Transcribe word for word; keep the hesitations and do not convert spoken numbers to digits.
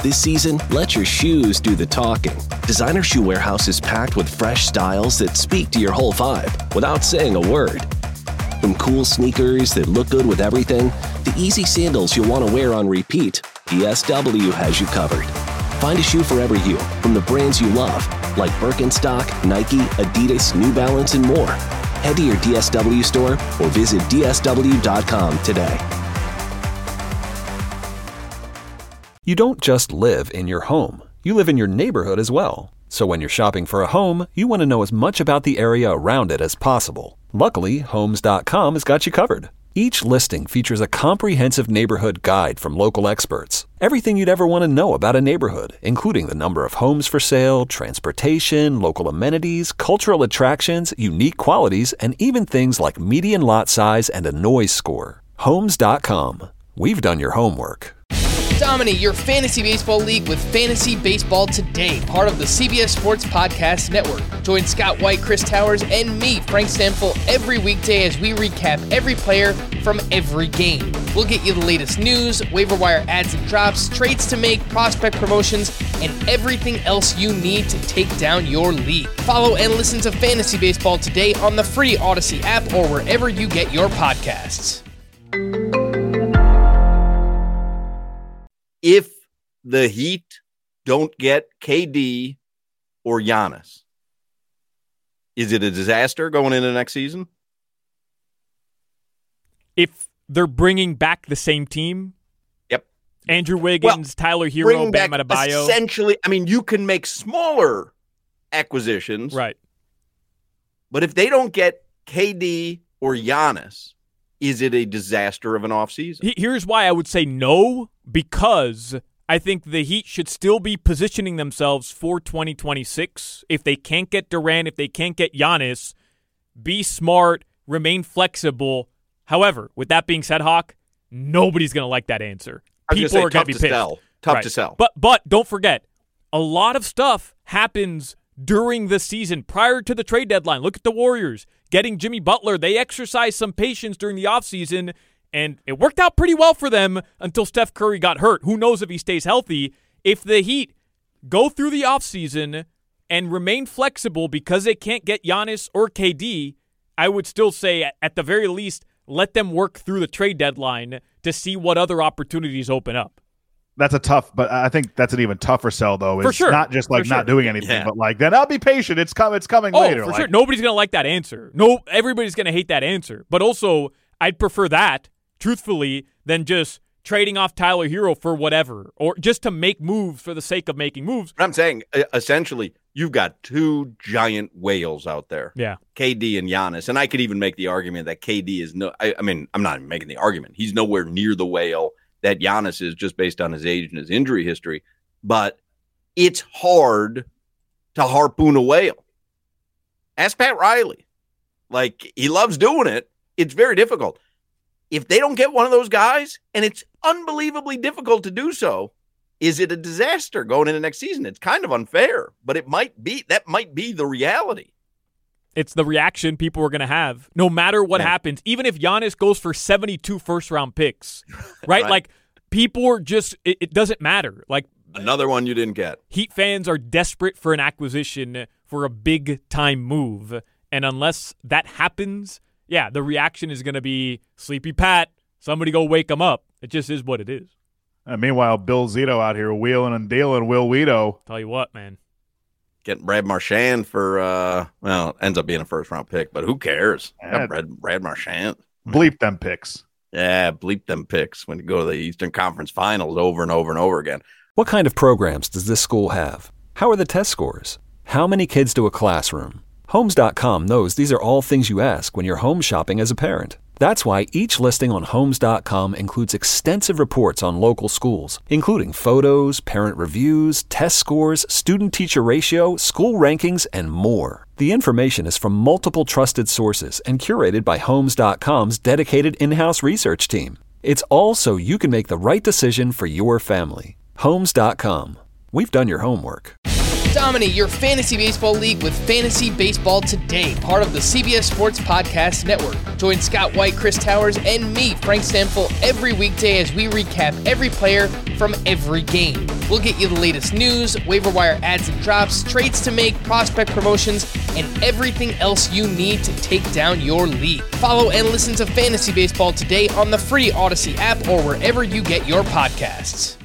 This season, let your shoes do the talking. Designer Shoe Warehouse is packed with fresh styles that speak to your whole vibe without saying a word. From cool sneakers that look good with everything, to easy sandals you'll want to wear on repeat, D S W has you covered. Find a shoe for every you from the brands you love, like Birkenstock, Nike, Adidas, New Balance, and more. Head to your D S W store or visit D S W dot com today. You don't just live in your home. You live in your neighborhood as well. So when you're shopping for a home, you want to know as much about the area around it as possible. Luckily, Homes dot com has got you covered. Each listing features a comprehensive neighborhood guide from local experts. Everything you'd ever want to know about a neighborhood, including the number of homes for sale, transportation, local amenities, cultural attractions, unique qualities, and even things like median lot size and a noise score. Homes dot com. We've done your homework. Dominate your fantasy baseball league with Fantasy Baseball Today, part of the C B S Sports Podcast Network. Join Scott White, Chris Towers, and me, Frank Stanfill, every weekday as we recap every player from every game. We'll get you the latest news, waiver wire ads and drops, trades to make, prospect promotions, and everything else you need to take down your league. Follow and listen to Fantasy Baseball Today on the free Odyssey app or wherever you get your podcasts. If the Heat don't get K D or Giannis, is it a disaster going into next season? If they're bringing back the same team? Yep. Andrew Wiggins, well, Tyler Hero, Bam Adebayo. Essentially, I mean, you can make smaller acquisitions. Right. But if they don't get K D or Giannis, is it a disaster of an offseason? Here's why I would say no, because I think the Heat should still be positioning themselves for twenty twenty-six. If they can't get Durant, if they can't get Giannis, be smart, remain flexible. However, with that being said, Hawk, nobody's going to like that answer. People say, are going to be to pissed. Sell. Tough right. to sell. But but don't forget, a lot of stuff happens during the season, prior to the trade deadline. Look at the Warriors getting Jimmy Butler. They exercised some patience during the offseason, and it worked out pretty well for them until Steph Curry got hurt. Who knows if he stays healthy? If the Heat go through the offseason and remain flexible because they can't get Giannis or K D, I would still say, at the very least, let them work through the trade deadline to see what other opportunities open up. That's a tough, but I think that's an even tougher sell, though. It's for sure. Not just like for not sure. doing anything, yeah. but like, then I'll be patient. It's, com- it's coming oh, later. for like, sure. Nobody's going to like that answer. No, everybody's going to hate that answer. But also, I'd prefer that, truthfully, than just trading off Tyler Hero for whatever, or just to make moves for the sake of making moves. But I'm saying, essentially, you've got two giant whales out there. Yeah. K D and Giannis. And I could even make the argument that K D is no, I, I mean, I'm not even making the argument. He's nowhere near the whale that Giannis is, just based on his age and his injury history. But it's hard to harpoon a whale. Ask Pat Riley. Like, he loves doing it. It's very difficult. If they don't get one of those guys, and it's unbelievably difficult to do so, is it a disaster going into next season? It's kind of unfair, but it might be. That might be the reality. It's the reaction people are going to have no matter what yeah. happens. Even if Giannis goes for seventy-two first-round picks, right? right? Like, people are just it, – it doesn't matter. Like, another one you didn't get. Heat fans are desperate for an acquisition, for a big-time move. And unless that happens, yeah, the reaction is going to be Sleepy Pat. Somebody go wake him up. It just is what it is. Uh, meanwhile, Bill Zito out here wheeling and dealing Will Weedo. Tell you what, man. Getting Brad Marchand for, uh, well, it ends up being a first-round pick, but who cares? Yeah. Brad, Brad Marchand. Bleep them picks. Yeah, bleep them picks when you go to the Eastern Conference Finals over and over and over again. What kind of programs does this school have? How are the test scores? How many kids do a classroom? Homes dot com knows these are all things you ask when you're home shopping as a parent. That's why each listing on Homes dot com includes extensive reports on local schools, including photos, parent reviews, test scores, student-teacher ratio, school rankings, and more. The information is from multiple trusted sources and curated by Homes dot com's dedicated in-house research team. It's all so you can make the right decision for your family. Homes dot com. We've done your homework. Dominate your fantasy baseball league with Fantasy Baseball Today, part of the C B S Sports Podcast Network. Join Scott White, Chris Towers, and me, Frank Stanfill, every weekday as we recap every player from every game. We'll get you the latest news, waiver wire ads and drops, trades to make, prospect promotions, and everything else you need to take down your league. Follow and listen to Fantasy Baseball Today on the free Odyssey app or wherever you get your podcasts.